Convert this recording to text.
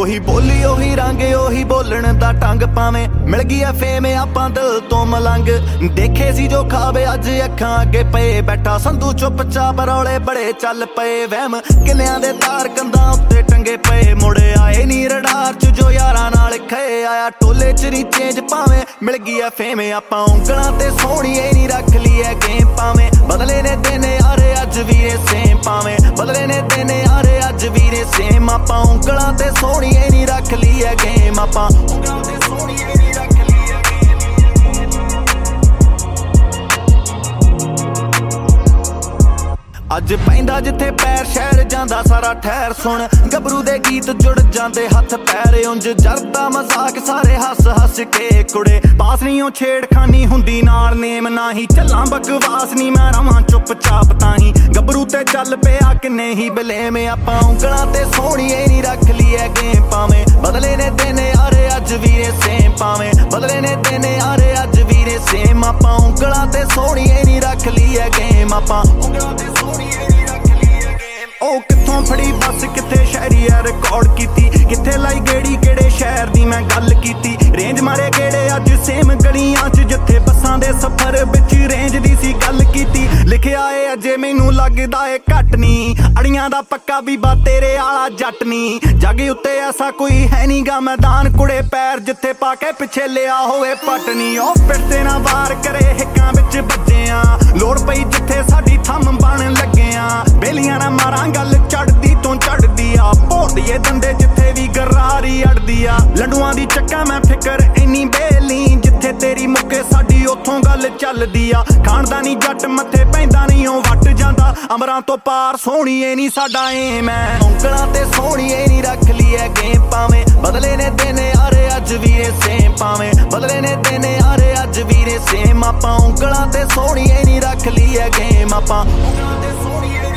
ਉਹੀ ਬੋਲੀ ਉਹੀ ਰੰਗ ਉਹੀ ਬੋਲਣ ਦਾ ਢੰਗ ਭਾਵੇਂ ਮਿਲ ਗਈ ਐ ਫੇਮ ਆਪਾਂ ਦਿਲ ਤੋਂ ਮਲੰਗ ਦੇਖੇ ਸੀ ਜੋ ਖਾਵੇ ਅੱਜ ਅੱਖਾਂ ਅੱਗੇ ਪਏ ਬੈਠਾ ਸੰਧੂ ਚੁੱਪਚਾਪ ਰੌਲੇ ਬੜੇ ਚੱਲ ਪਏ ਵਹਿਮ ਕਿੰਨਿਆਂ ਦੇ ਤਾਰ ਕੰਧਾਂ ਉੱਤੇ ਟੰਗੇ ਪਏ ਮੁੜ ਆਏ ਨੀ ਰਡਾਰ ਚ ਜੋ ਯਾਰਾਂ ਨਾਲ ਖਏ ਆਇਆ ਟੋਲੇ ਚ ਰੀ ਚੇਂਜ ਭਾਵੇਂ ਮਿਲ ਗਈ ਐ ਫੇਮ ਆਪਾਂ ਉਂਗਲਾਂ ਤੇ ਸੋਹਣੀਏ ਨੀ ਰੱਖ ਲਈ ਐ ਗੇਮ ਭਾਵੇਂ ਬਦਲੇ ਨੇ ਦਿਨ ਯਾਰੇ ਅੱਜ ਵੀਰੇ ਸੇਮ ਭਾਵੇਂ ਬਦਲੇ ਨੇ ਦਿਨ ਯਾਰੇ ਅੱਜ ਵੀਰੇ ਸੇਮ ਆਪਾਂ ਉਂਗਲਾਂ ਤੇ ਸੋਹਣੀਏ ਨੀ ਰੱਖ ਲਈ ਐ ਗੇਮ ਆਪਾਂ ਉਂਗਲਾਂ ਤੇ ਸੋਹਣੀਏ ਨੀ ਰੱਖ ਲਈ ਐ ਅੱਜ ਪੈਂਦਾ ਜਿੱਥੇ ਪੈਰ ਸ਼ਹਿਰ ਜਾਂਦਾ ਸਾਰਾ ਠਹਿਰ ਸੁਣ ਗੱਭਰੂ ਦੇ ਗੀਤ ਜੁੜ ਜਾਂਦੇ ਹੱਥ ਪੈਰ ਉਂਝ ਜਰਦਾ ਮਜ਼ਾਕ ਸਾਰੇ ਹੱਸ ਹੱਸ ਕੇ ਕੁੜੇ ਪਾਸ ਨਹੀਂ ਉਹ ਛੇੜਖਾਨੀ ਹੁੰਦੀ ਨਾਲ ਨੇਮ ਨਾ ਹੀ ਚੱਲਾਂ ਬਕਵਾਸ ਨਹੀਂ ਮੈਂ ਰਵਾਂ ਚੁੱਪਚਾਪ ਤਾਂ ਹੀ ਗੱਭਰੂ ਤੇ ਚੱਲ ਪਿਆ ਕਿੰਨੇ ਹੀ ਬਲੇਮ ਆਪਾਂ ਉਂਗਲਾਂ ਤੇ ਸੋਹਣੀਏ ਨੀ ਰੱਖ ਲਈ ਐ ਗੇਮ ਭਾਵੇਂ ਬਦਲੇ ਨੇ ਦਿਨ ਯਾਰੇ ਅੱਜ ਵੀਰੇ ਸੇਮ ਭਾਵੇਂ ਬਦਲੇ ਨੇ ਦਿਨ ਯਾਰੇ ਅੱਜ ਵੀਰੇ ਸੇਮ ਆਪਾਂ ਉਂਗਲਾਂ ਤੇ ਸੋਹਣੀਏ ਨੀ ਰੱਖ ਲਈ ਐ ਗੇਮ ਆਪਾਂ ਉਂਗਲਾਂ ਤੇ ਉਹ ਕਿੱਥੋਂ ਫੜੀ ਬੱਸ ਕਿੱਥੇ ਸ਼ਹਿਰੀ ਐ ਰਿਕਾਰਡ ਕੀਤੀ ਕਿੱਥੇ ਲਾਈ ਗੇੜੀ ਕਿਹੜੇ ਸ਼ਹਿਰ ਦੀ ਮੈਂ ਗੱਲ ਕੀਤੀ ਰੇਂਜ ਮਾਰੇ ਕਿਹੜੇ ਅੱਜ ਸੇਮ ਗਲੀਆਂ ਚ ਜਿੱਥੇ ਬੱਸਾਂ ਦੇ ਸਫ਼ਰ ਵਿੱਚ ਰੇਂਜ ਦੀ ਸੀ ਗੱਲ ਕੀਤੀ ਲਿਖਿਆ ਏ ਅਜੇ ਮੈਨੂੰ ਲੱਗਦਾ ਏ ਘੱਟ ਨੀ ਅੜੀਆਂ ਦਾ ਪੱਕਾ ਬੀਬਾ ਤੇਰੇ ਆਲਾ ਜੱਟ ਨੀ ਜੱਗ ਉੱਤੇ ਐਸਾ ਕੋਈ ਹੈ ਨੀ ਗਾ ਮੈਦਾਨ ਕੁੜੇ ਪੈਰ ਜਿੱਥੇ ਪਾ ਕੇ ਪਿੱਛੇ ਲਿਆ ਹੋਵੇ ਪਟਨੀ ਉਹ ਪਿੱਟੇ ਨਾ ਵਾਰ ਕਰੇ ਹਿੱਕਾਂ ਵਿੱਚ ਵੱਜਿਆ ਲੋੜ ਪਈ ਜਿੱਥੇ ਸਾਡੀ ਥੰਮ ਬਣ ਲੱਗਿਆ ਬੇਲੀਆਂ ਨਾ ਮਾਰਾਂ ਗੱਲ ਚੜਦੀ ਤੋਂ ਚੜਦੀ ਆ ਭੋੜੀਏ ਦੰਦੇ ਜਿੱਥੇ ਵੀ ਗਰਾਰੀ ਅੜਦੀ ਆ ਲੰਡੂਆਂ ਦੀ ਚੱਕਾ ਮੈਂ ਫਿਕਰ ਇੰਨੀ ਬੇਲੀ ਜਿੱਥੇ ਤੇਰੀ ਮੁੱਕੇ ਸਾਡੀ ਉੱਥੋਂ ਗੱਲ ਚੱਲਦੀ ਆ ਖਾਣਦਾ ਨੀ ਜੱਟ ਮੱਥੇ ਪੈਂਦਾ ਨਹੀਂ ਉਹ ਵੱਟ ਜਾਂਦਾ ਅਮਰਾਂ ਤੋਂ ਪਾਰ ਸੋਹਣੀਏ ਨੀ ਸਾਡਾ ਏਮ ਐ ਉਂਗਲਾਂ ਤੇ ਸੋਹਣੀਏ ਨੀ ਰੱਖ ਲਈ ਐ ਗੇਮ ਭਾਵੇਂ ਬਦਲੇ ਨੇ ਦਿਨ ਯਾਰੇ ਅੱਜ ਵੀਰੇ ਸੇਮ ਭਾਵੇਂ ਬਦਲੇ ਨੇ ਦਿਨ ਯਾਰੇ ਅੱਜ ਵੀਰੇ ਸੇਮ ਆਪਾਂ ਉਂਗਲਾਂ ਤੇ ਸੋਹਣੀਏ ਨੀ ਰੱਖ ਲਈ ਐ ਗੇਮ ਆਪਾਂ ਉਂਗਲਾਂ ਤੇ ਸੋਹਣੀਏ